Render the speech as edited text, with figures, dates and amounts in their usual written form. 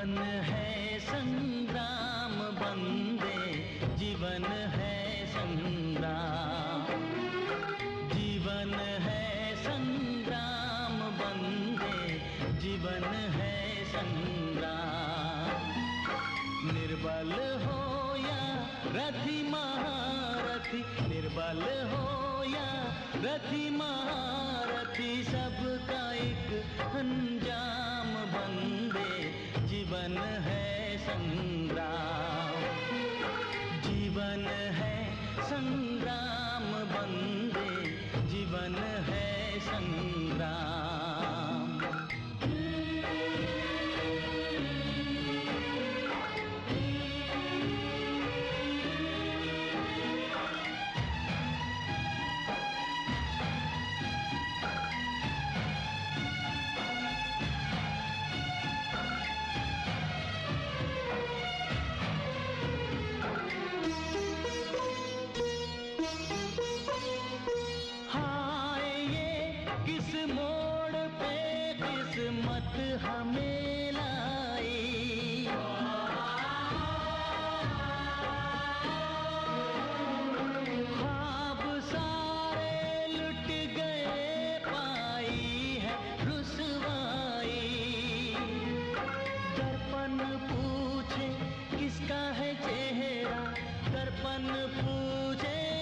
जीवन है संग्राम बंदे, जीवन है संग्राम। जीवन है संग्राम बंदे, जीवन है संग्राम। निर्बल हो या रथी महारथी, निर्बल हो या रथी महारथी, सबका एक अंजाम बंदे, जीवन है संग्राम। जीवन है संग्राम बंदे, जीवन है संग्राम। किस्मत हमें लाई, ख्वाब सारे लुट गए, पाई है रुसवाई। दर्पण पूछे किसका है चेहरा, दर्पण पूछे